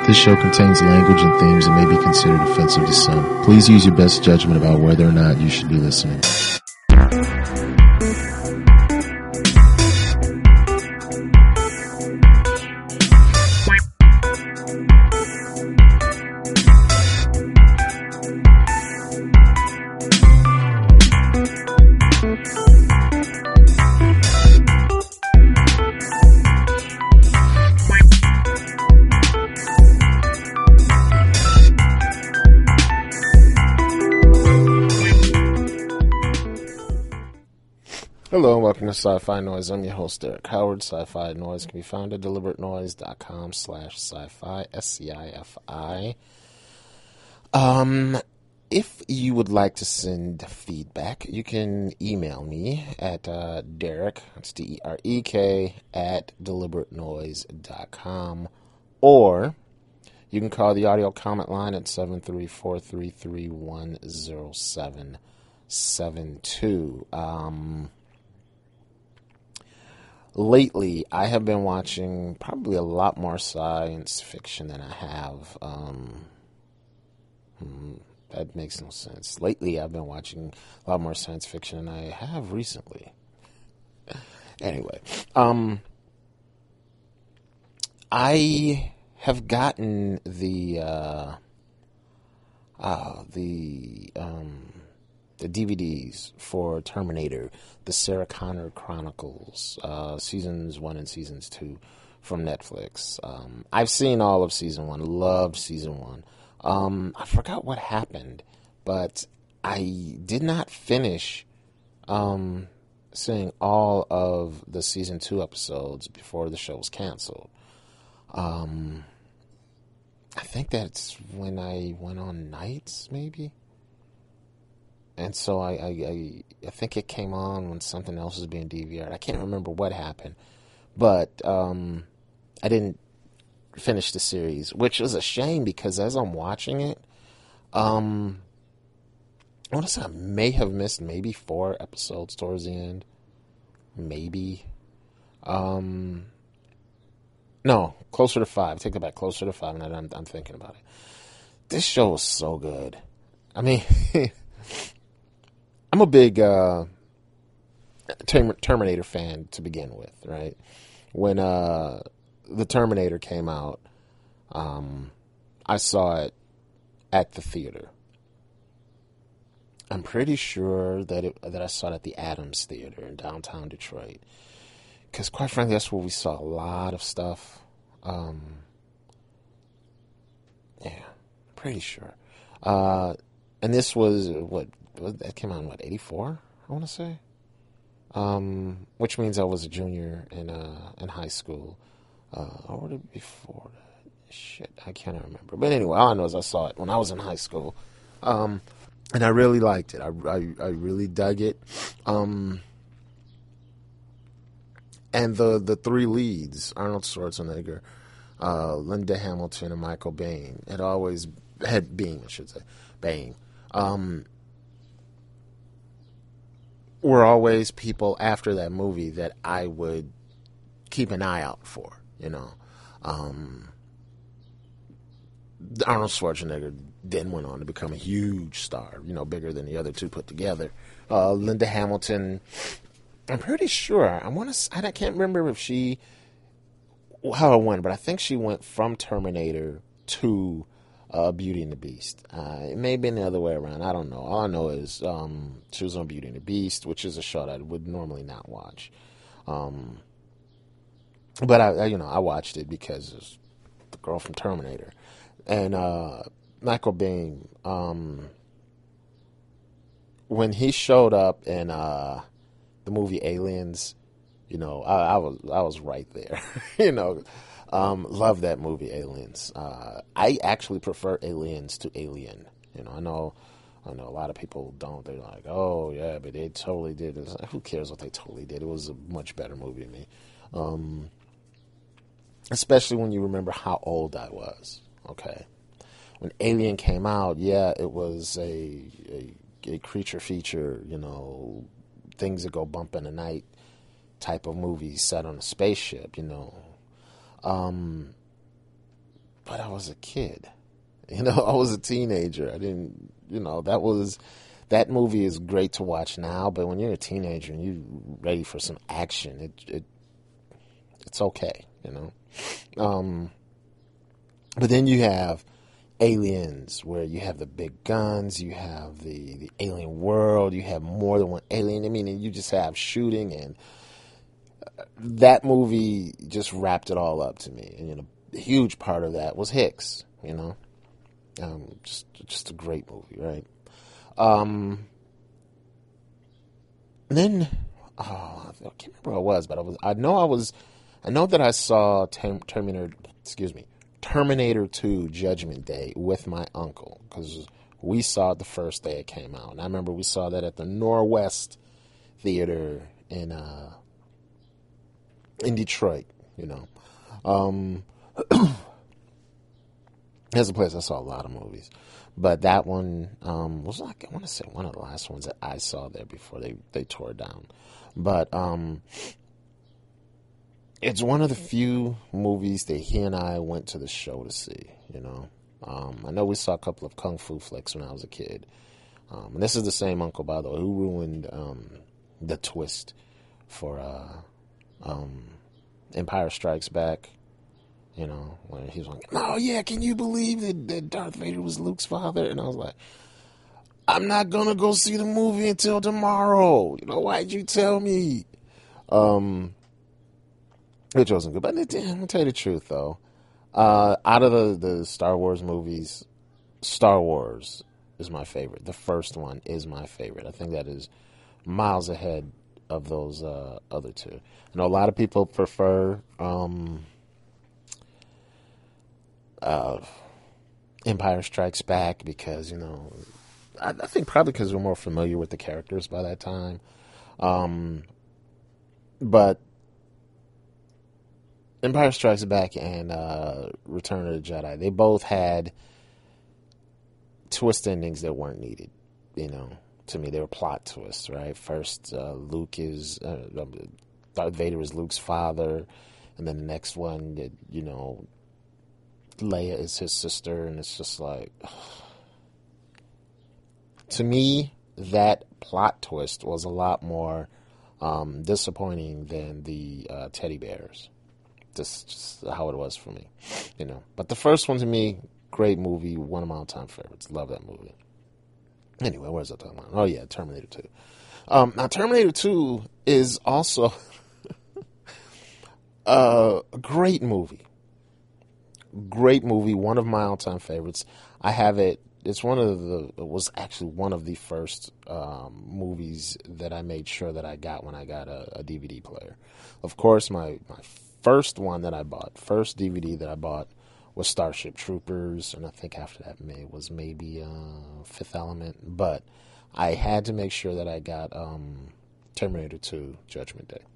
This show contains language and themes that may be considered offensive to some. Please use your best judgment about whether or not you should be listening. Hello and welcome to Sci-Fi Noise. I'm your host, Derek Howard. Sci-Fi Noise can be found at deliberatenoise.com/sci-fi, SCIFI. If you would like to send feedback, you can email me at Derek, that's DEREK, at deliberatenoise.com, or you can call the audio comment line at 734-331-0772. Lately, I have been watching probably a lot more science fiction than I have. That makes no sense. Lately, I've been watching a lot more science fiction than I have recently. Anyway, I have gotten the DVDs for Terminator, the Sarah Connor Chronicles, seasons 1 and seasons 2 from Netflix. I've seen all of season 1, loved season 1. I forgot what happened, but I did not finish seeing all of the season 2 episodes before the show was canceled. I think that's when I went on nights, maybe. And so I think it came on when something else was being DVR'd. I can't remember what happened, but I didn't finish the series, which was a shame because as I'm watching it, I want to say I may have missed maybe 4 episodes towards the end, maybe. No, closer to 5. Take it back, closer to 5. Now that I'm thinking about it, this show was so good. I mean. I'm a big Terminator fan to begin with, right? When the Terminator came out, I saw it at the theater. I'm pretty sure that I saw it at the Adams Theater in downtown Detroit. Because quite frankly, that's where we saw a lot of stuff. Yeah, pretty sure. And this was, that came out in, 84, I want to say? Which means I was a junior in high school. Or would it be before that? Shit, I can't remember. But anyway, all I know is I saw it when I was in high school. And I really liked it. I really dug it. And the 3 leads, Arnold Schwarzenegger, Linda Hamilton, and Michael Biehn, Biehn, were always people after that movie that I would keep an eye out for, you know. Arnold Schwarzenegger then went on to become a huge star, you know, bigger than the other two put together. Linda Hamilton, I'm pretty sure, I can't remember if how it went, but I think she went from Terminator to Beauty and the Beast. It may have been the other way around. I don't know. All I know is she was on Beauty and the Beast, which is a show that I would normally not watch. But I watched it because it's the girl from Terminator. And Michael Biehn, when he showed up in the movie Aliens, you know, I was right there. You know. Love that movie, Aliens. I actually prefer Aliens to Alien. You know, I know a lot of people don't. They're like, oh yeah, but they totally did. Who cares what they totally did? It was a much better movie to me. Especially when you remember how old I was. Okay, when Alien came out, yeah, it was a creature feature. You know, things that go bump in the night type of movie set on a spaceship. You know. but I was a kid. I was a teenager. I didn't, that movie is great to watch now, but when you're a teenager and you're ready for some action, it's okay. But then you have Aliens, where you have the big guns, you have the alien world, you have more than one alien. I mean, and you just have shooting, and that movie just wrapped it all up to me. And a huge part of that was Hicks. Just a great movie, right? Then, I can't remember where I was, but I know that I saw Terminator 2 Judgment Day with my uncle, because we saw it the first day it came out. And I remember we saw that at the Norwest Theater in Detroit, There's a place I saw a lot of movies. But that one was like, I want to say, one of the last ones that I saw there before they tore it down. But it's one of the few movies that he and I went to the show to see, I know we saw a couple of kung fu flicks when I was a kid. And this is the same uncle, by the way, who ruined the twist for Empire Strikes Back. When he was like, "Oh yeah, can you believe that Darth Vader was Luke's father?" And I was like, "I'm not gonna go see the movie until tomorrow. Why'd you tell me?" Which wasn't good. But I'm gonna tell you the truth, though. Out of the Star Wars movies, Star Wars is my favorite. The first one is my favorite. I think that is miles ahead of those other two. I know a lot of people prefer Empire Strikes Back because, I think probably because we're more familiar with the characters by that time. But Empire Strikes Back and Return of the Jedi, they both had twist endings that weren't needed. To me, they were plot twists, right? First, Darth Vader is Luke's father, and then the next one, Leia is his sister, and it's just like, to me, that plot twist was a lot more disappointing than the teddy bears. Just how it was for me, But the first one, to me, great movie, one of my all-time favorites. Love that movie. Anyway, what was I talking about? Oh yeah, Terminator 2. Now, Terminator 2 is also a great movie. Great movie, one of my all-time favorites. I have it. It was actually one of the first movies that I made sure that I got when I got a DVD player. Of course, my first DVD that I bought was Starship Troopers, and I think after that was maybe Fifth Element. But I had to make sure that I got Terminator 2 Judgment Day.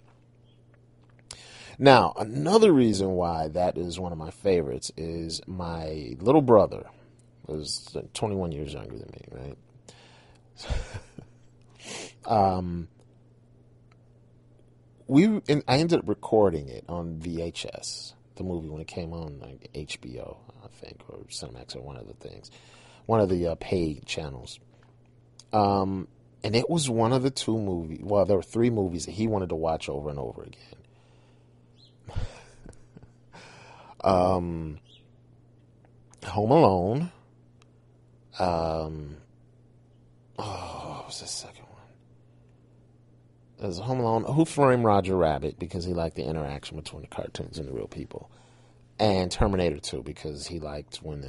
Now, another reason why that is one of my favorites is my little brother was 21 years younger than me, right? I ended up recording it on VHS, the movie, when it came on like HBO, I think, or Cinemax, or one of the paid channels. And it was one of the two movies. Well, there were three movies that he wanted to watch over and over again. Home Alone. What was the second one? It was Home Alone. Who Framed Roger Rabbit, because he liked the interaction between the cartoons and the real people. And Terminator 2, because he liked when,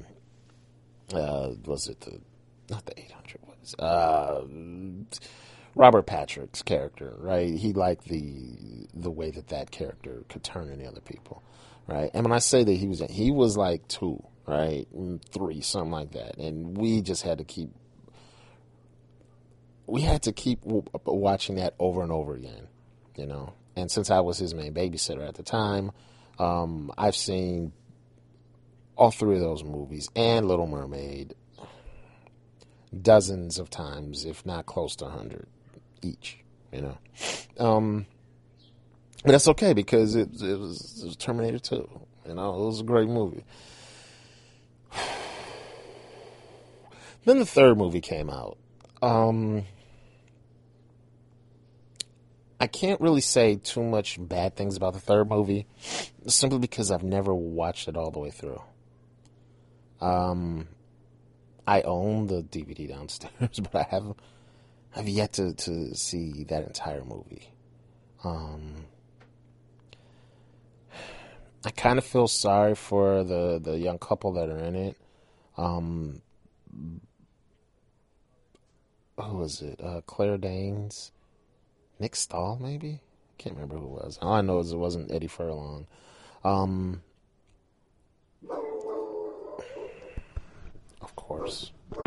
was it not the 800, Robert Patrick's character, right? He liked the way that character could turn into other people, right? And when I say that he was like 2, right? 3, something like that. And we just had to keep watching that over and over again, And since I was his main babysitter at the time, I've seen all 3 of those movies and Little Mermaid dozens of times, if not close to 100 each, But that's okay, because it was Terminator 2, It was a great movie. Then the third movie came out. I can't really say too much bad things about the third movie, simply because I've never watched it all the way through. I own the DVD downstairs, but I've yet to see that entire movie. I kind of feel sorry for the young couple that are in it. Who was it? Claire Danes, Nick Stahl, maybe? Can't remember who it was. All I know is it wasn't Eddie Furlong. Of course.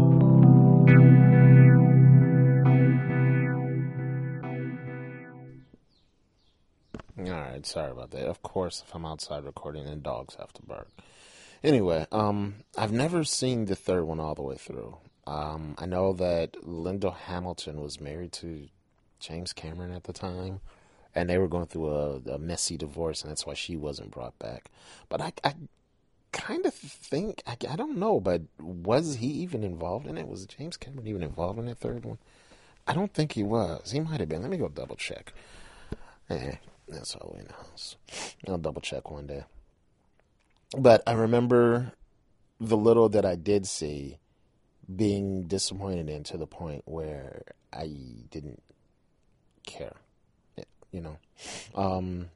Alright, sorry about that. Of course, if I'm outside recording, then dogs have to bark. Anyway, I've never seen the third one all the way through. I know that Linda Hamilton was married to James Cameron at the time, and they were going through a messy divorce, and that's why she wasn't brought back. But I kind of think, I don't know, but was he even involved in it? Was James Cameron even involved in that third one? I don't think he was. He might have been. Let me go double check. That's all the way in the house. I'll double check one day. But I remember the little that I did see being disappointed in, to the point where I didn't care, you know.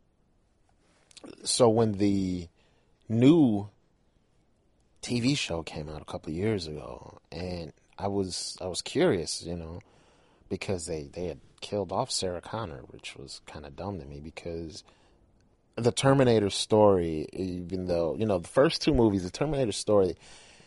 So when the new TV show came out a couple of years ago, and I was curious, you know, because they had killed off Sarah Connor, which was kind of dumb to me, because the Terminator story, even though, you know, the first two movies, the Terminator story,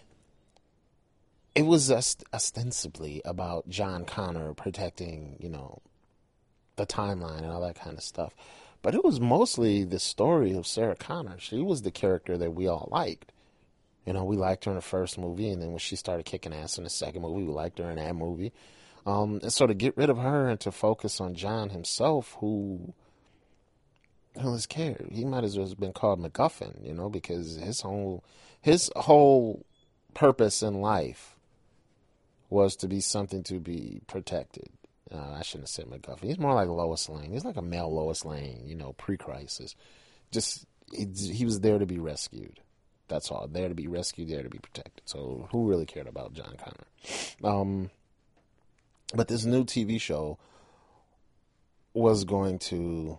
it was ostensibly about John Connor protecting, you know, the timeline and all that kind of stuff. But it was mostly the story of Sarah Connor. She was the character that we all liked. You know, we liked her in the first movie, and then when she started kicking ass in the second movie, we liked her in that movie. And so to get rid of her and to focus on John himself, who is cared? He might as well have been called MacGuffin, you know, because his whole purpose in life was to be something to be protected. I shouldn't have said MacGuffin. He's more like Lois Lane. He's like a male Lois Lane, you know, pre-crisis. Just he was there to be rescued. That's all. There to be rescued, there to be protected. So who really cared about John Connor? But this new TV show was going to,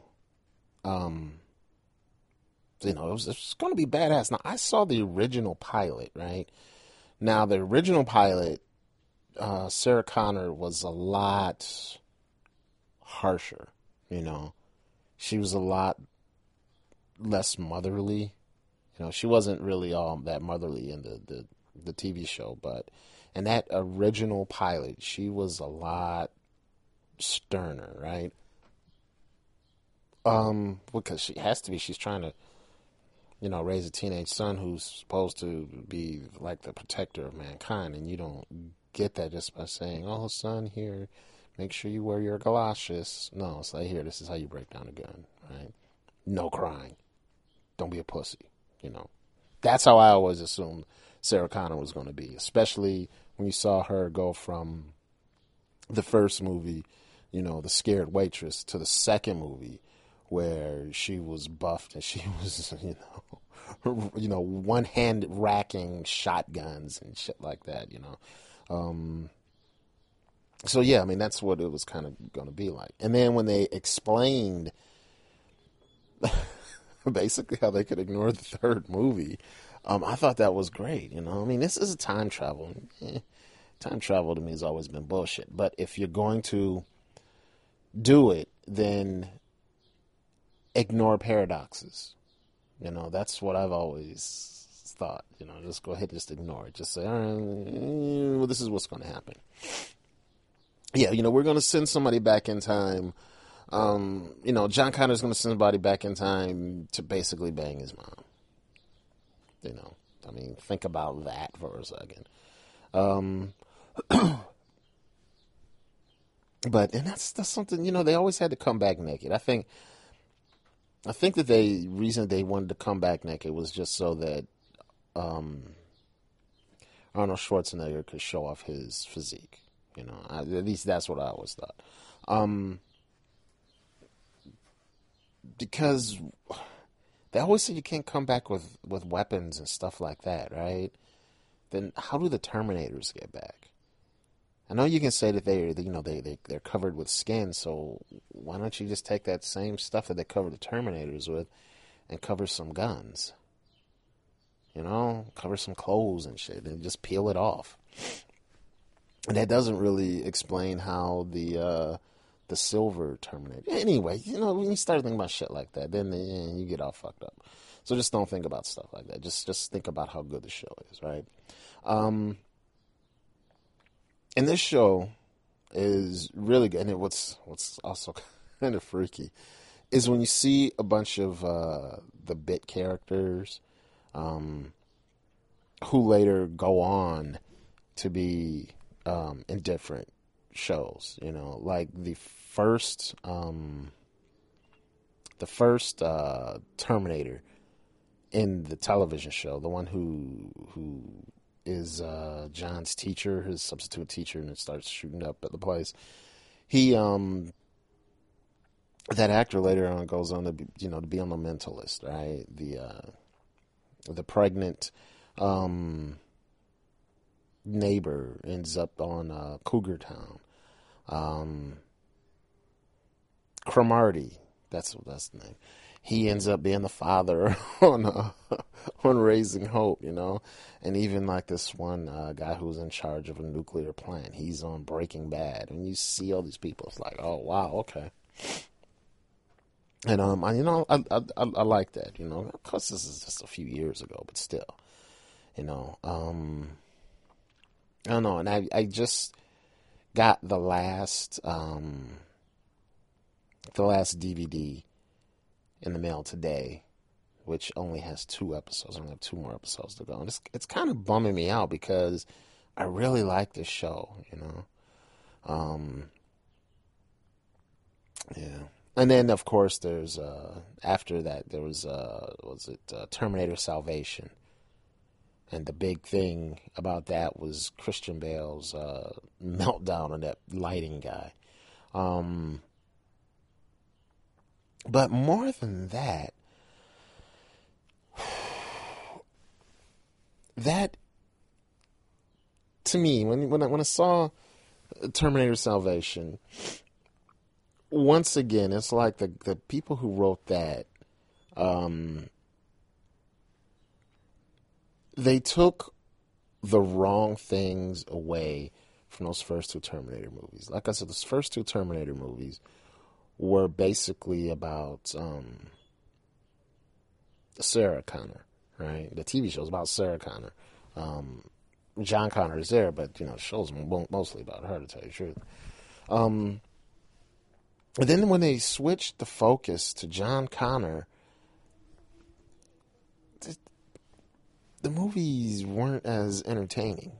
you know, it was going to be badass. Now, I saw the original pilot, right? Now, the original pilot, Sarah Connor was a lot harsher, you know. She was a lot less motherly. You know, she wasn't really all that motherly in the TV show, but in that original pilot, she was a lot sterner, right? Because she has to be. She's trying to, you know, raise a teenage son who's supposed to be like the protector of mankind, and you don't get that just by saying, "Oh, son, here, make sure you wear your galoshes." No, it's like, here, this is how you break down a gun, right? No crying. Don't be a pussy, you know. That's how I always assumed Sarah Connor was going to be, especially when you saw her go from the first movie, you know, the scared waitress, to the second movie where she was buffed and she was, you know, one hand racking shotguns and shit like that, you know. So yeah, I mean, that's what it was kind of going to be like. And then when they explained basically how they could ignore the third movie, I thought that was great, you know. I mean, this is a time travel. Time travel to me has always been bullshit. But if you're going to do it, then ignore paradoxes. You know, that's what I've always thought. You know, just go ahead and just ignore it. Just say, all right, well, this is what's going to happen. Yeah, you know, we're going to send somebody back in time. You know, John Connor's going to send somebody back in time to basically bang his mom. You know, I mean, think about that for a second. But, and that's something, you know, they always had to come back naked. I think that the reason they wanted to come back naked was just so that Arnold Schwarzenegger could show off his physique. At least that's what I always thought. Because they always say you can't come back with weapons and stuff like that, right? Then how do the Terminators get back? I know you can say that they're covered with skin, so why don't you just take that same stuff that they cover the Terminators with and cover some guns? Cover some clothes and shit and just peel it off. And that doesn't really explain how the silver Terminator. Anyway, when you start thinking about shit like that, then you get all fucked up. So just don't think about stuff like that. Just think about how good the show is, right? And this show is really good. And what's also kind of freaky is when you see a bunch of the bit characters who later go on to be in different shows. Like the first Terminator in the television show, the one who is John's teacher, his substitute teacher, and it starts shooting up at the place. He that actor later on goes on to be, to be on The Mentalist, right? The pregnant neighbor ends up on Cougar Town. Cromartie, that's the name. He ends up being the father on Raising Hope, and even like this one guy who's in charge of a nuclear plant. He's on Breaking Bad, and you see all these people. It's like, oh wow, okay. And I like that. Of course, this is just a few years ago, but still, I don't know. And I just got the last DVD in the mail today, which only has 2 episodes. I only have 2 more episodes to go. And it's kind of bumming me out because I really like this show, Yeah. And then, of course, there's, after that, there was, Terminator Salvation. And the big thing about that was Christian Bale's meltdown on that lighting guy. But more than that, that to me, when I saw Terminator Salvation, once again, it's like the people who wrote that, they took the wrong things away from those first 2 Terminator movies. Like I said, those first 2 Terminator movies were basically about Sarah Connor, right? The TV show is about Sarah Connor. John Connor is there, but the show's mostly about her, to tell you the truth. But then when they switched the focus to John Connor, the movies weren't as entertaining,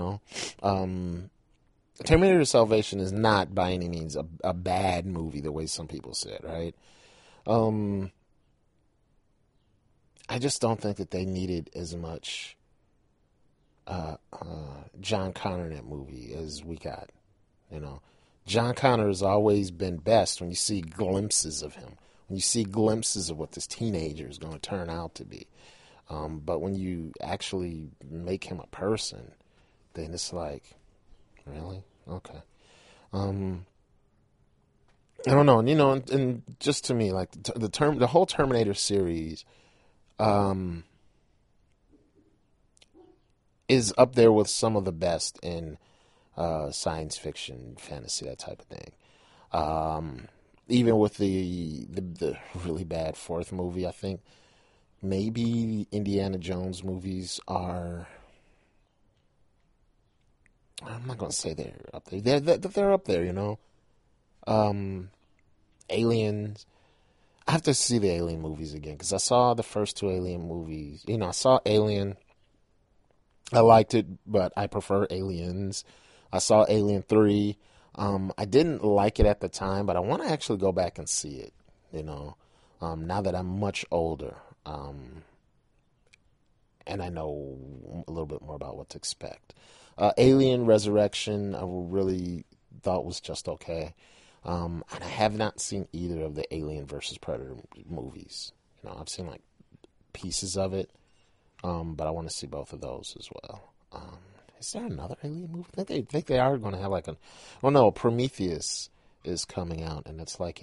Terminator Salvation is not by any means a bad movie the way some people said, right? I just don't think that they needed as much John Connor in that movie as we got, John Connor has always been best when you see glimpses of him, when you see glimpses of what this teenager is going to turn out to be. But when you actually make him a person, then it's like, really? Okay. I don't know. And just to me, like the whole Terminator series, is up there with some of the best in science fiction, fantasy, that type of thing. Even with the really bad 4th movie, I think maybe Indiana Jones movies are. I'm not gonna say they're up there. They're up there, Aliens. I have to see the Alien movies again because I saw the first 2 Alien movies. I saw Alien. I liked it, but I prefer Aliens. I saw Alien 3. I didn't like it at the time, but I want to actually go back and see it. Now that I'm much older. and I know a little bit more about what to expect. Alien Resurrection, I really thought was just okay. And I have not seen either of the Alien versus Predator movies. I've seen like pieces of it, but I want to see both of those as well. Is there another Alien movie? I think they are going to have like a... Oh no, Prometheus is coming out, and it's like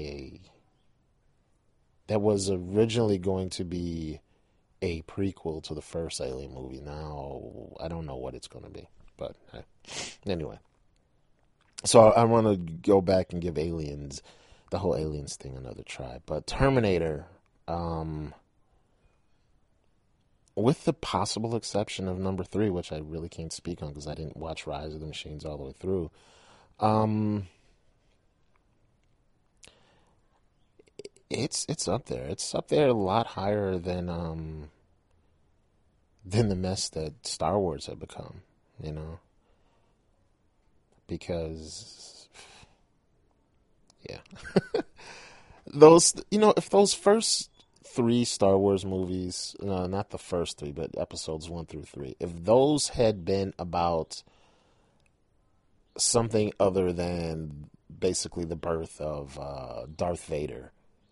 that was originally going to be a prequel to the first Alien movie. Now, I don't know what it's going to be, but anyway. So I want to go back and give the whole Aliens thing another try. But Terminator, with the possible exception of number 3, which I really can't speak on because I didn't watch Rise of the Machines all the way through, it's up there. It's up there a lot higher than the mess that Star Wars had become, because, yeah. If those first 3 Star Wars movies, not the first 3, but episodes 1 through 3, if those had been about something other than basically the birth of Darth Vader,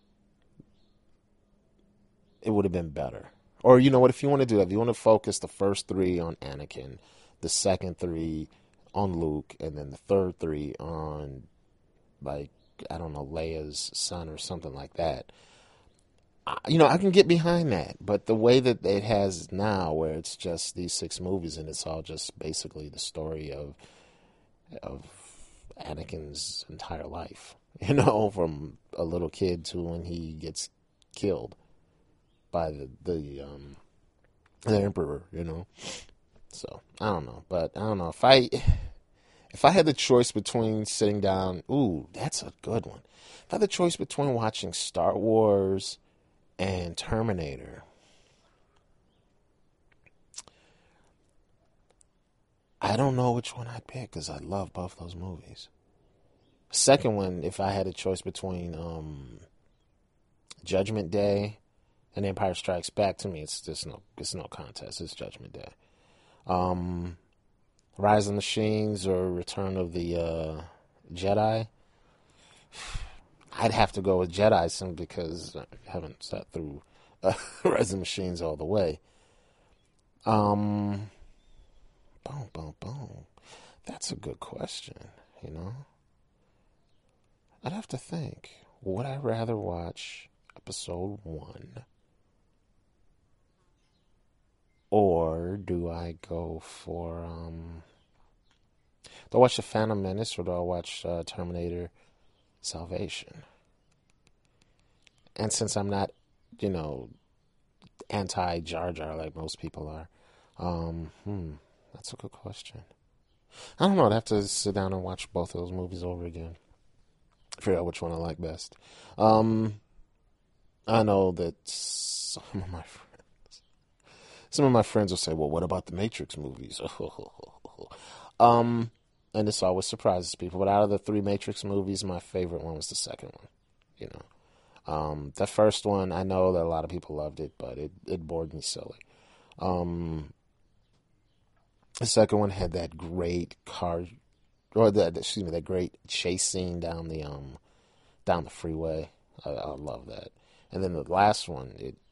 it would have been better. Or, you know what, if you want to do that, if you want to focus the first 3 on Anakin, the second 3 on Luke, and then the third 3 on, like, I don't know, Leia's son or something like that, I can get behind that. But the way that it has now, where it's just these 6 movies and it's all just basically the story of Anakin's entire life, from a little kid to when he gets killed by the Emperor, So I don't know, but I don't know if I had the choice between sitting down. Ooh, that's a good one. If I had the choice between watching Star Wars and Terminator, I don't know which one I'd pick because I love both those movies. Second one, if I had a choice between Judgment Day and Empire Strikes Back, to me it's no contest. It's Judgment Day. Rise of the Machines or Return of the Jedi. I'd have to go with Jedi simply because I haven't sat through Rise of the Machines all the way. Boom. That's a good question, I'd have to think. Would I rather watch episode 1? Or do I go for, do I watch The Phantom Menace or do I watch Terminator Salvation? And since I'm not, anti-Jar Jar like most people are, that's a good question. I don't know. I'd have to sit down and watch both of those movies over again. Figure out which one I like best. I know that some of my friends will say, well, what about the Matrix movies? And this always surprises people. But out of the 3 Matrix movies, my favorite one was the second one. The first one, I know that a lot of people loved it, but it bored me silly. The second one had that great that great chase scene down the freeway. I love that. And then the last one,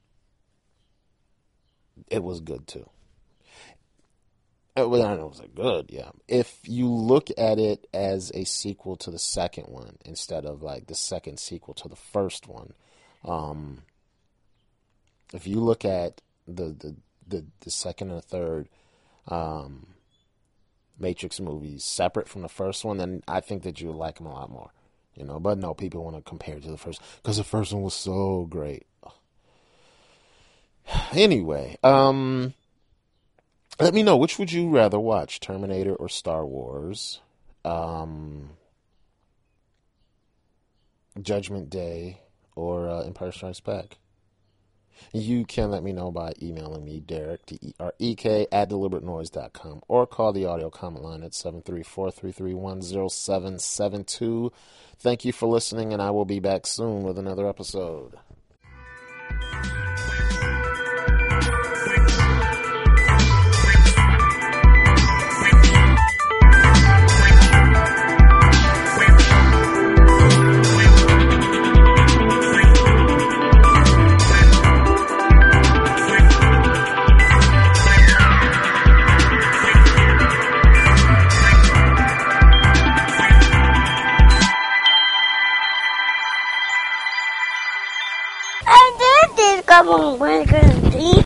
it was good too. Well, I know it was good, yeah. If you look at it as a sequel to the second one instead of like the second sequel to the first one, if you look at the second and third Matrix movies separate from the first one, then I think that you would like them a lot more, But no, people want to compare it to the first because the first one was so great. Anyway, let me know, which would you rather watch, Terminator or Star Wars? Judgment Day or Empire Strikes Back? You can let me know by emailing me, Derek, DEREK, @deliberatenoise.com, or call the audio comment line at 734-331-0772. Thank you for listening, and I will be back soon with another episode. up on Winning Team.